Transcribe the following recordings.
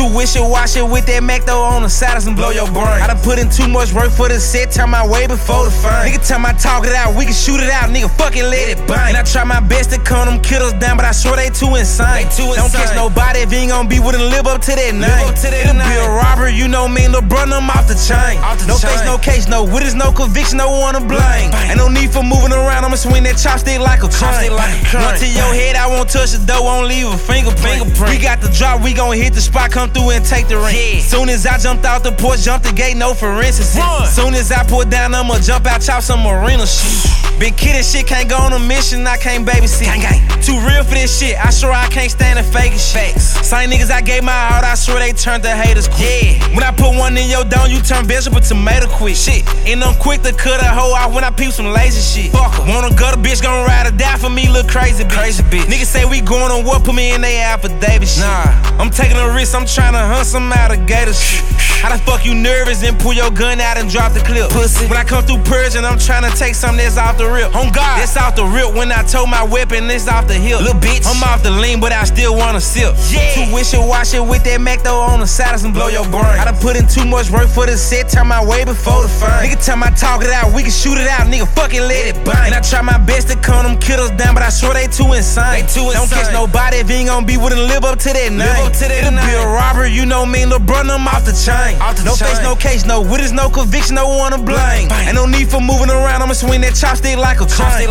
Too wishy-washy with that Mac though on the side and blow your brain. I done put in too much work for the set, turn my way before the fun. Nigga tell my talk it out, we can shoot it out, nigga fucking let it bang. And I try my best to calm them killers down, but I swear they too insane. Don't catch nobody if you ain't gon' be with and live up to that name. It'll be a robbery, you know me, LeBron, I'm off the chain. No face, no case, no witness, no conviction, no one to blame. Ain't no need for moving around, I'ma swing that chopstick like a crane. One to your head, I won't touch the dough, won't leave a fingerprint. We got the drop, we gon' hit the spot, come through and take the ring. Soon as I jumped out the porch, jumped the gate, no forensics. Soon as I put down, I'ma jump out, chop some arena shit. Big kid and shit, can't go on a mission, I can't babysit. Too real for this shit, I swear I can't stand the fake shit. Same niggas I gave my heart, I swear they turned to haters quick. When I put one in your dome, you turn vegetable tomato quick. Shit, and I'm quick to cut a hoe out when I peep some lazy shit. Fuck her. Want a gutter bitch, gon' ride or die for me, look crazy bitch. Niggas say we going on what, put me in they affidavit shit. Nah, I'm taking a risk, I'm trying to hunt some alligator shit. How the fuck you nervous and pull your gun out and drop the clip? Pussy. When I come through purge and I'm trying to take something that's off the rip. On God, that's off the rip. When I told my weapon, it's off the hip. Little bitch, I'm off the lean, but I still wanna sip. Too wishy-washy with that Mac though on the side and blow your brain. I done put in too much work for the set, turn my way before the fun. Nigga tell my talk it out, we can shoot it out, nigga fucking let it bang. And I try my best to calm them killers down, but I swear they too insane. Don't catch nobody if you ain't gon' be with and live up to that name. It'll be a robbery, you know me, LeBron, I'm off the chain. No face, no case, no witness, no conviction, no one to blame. Ain't no need for moving around, I'ma swing that chopstick like a crane.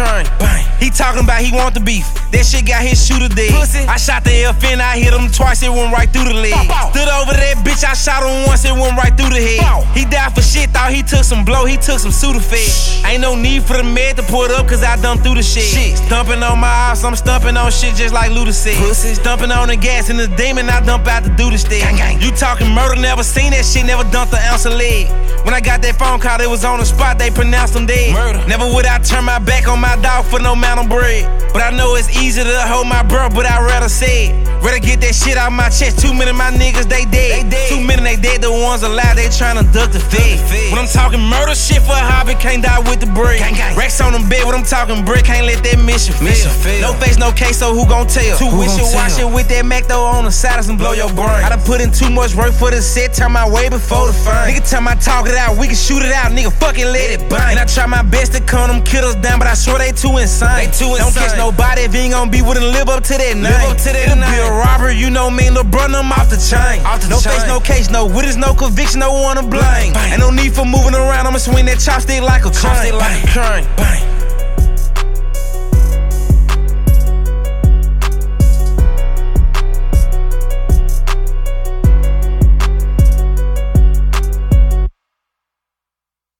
He talking about he want the beef, that shit got his shooter dead. I shot the FN, I hit him twice, it went right through the leg. Stood over that bitch, I shot him once, it went right through the head. He died for shit, thought he took some blow, he took some Sudafed. Ain't no need for the med to pull it up, cause I done through the shit. Stumping on my ass, I'm stumping on shit just like Luda said. Stumping on the gas and the demon, I dump out to do the stick. You talking murder, never seen that shit, never dumped an ounce of leg. When I got that phone call, it was on the spot, they pronounced him dead. Never would I turn my back on my dog for no amount of bread. But I know it's easy to hold my bro, but I'd rather say it. Rather get that shit out my chest. Too many of my niggas, they dead. Too many, they dead. The ones alive, they tryna duck the fed. When I'm talking murder shit for a hobby, can't die with the bread. Racks on them bed, when I'm talking brick, can't let that mission fail. No face, no case, so who gon' tell? Too wishy-washy with that Mac though on the side and blow your brain. I done put in too much work for the set, turn my way before the fun. Nigga tell my talk it out, we can shoot it out, nigga fucking let it bang. And I try my best to calm them killers down, but I swear they too insane. Don't catch nobody if you ain't gon' be with and live up to that name. It'll be a robbery, you know me, LeBron, I'm off the chain. No face, no case, no witness, no conviction, no one to blame. Ain't no need for moving around, I'ma swing that chopstick like a crane.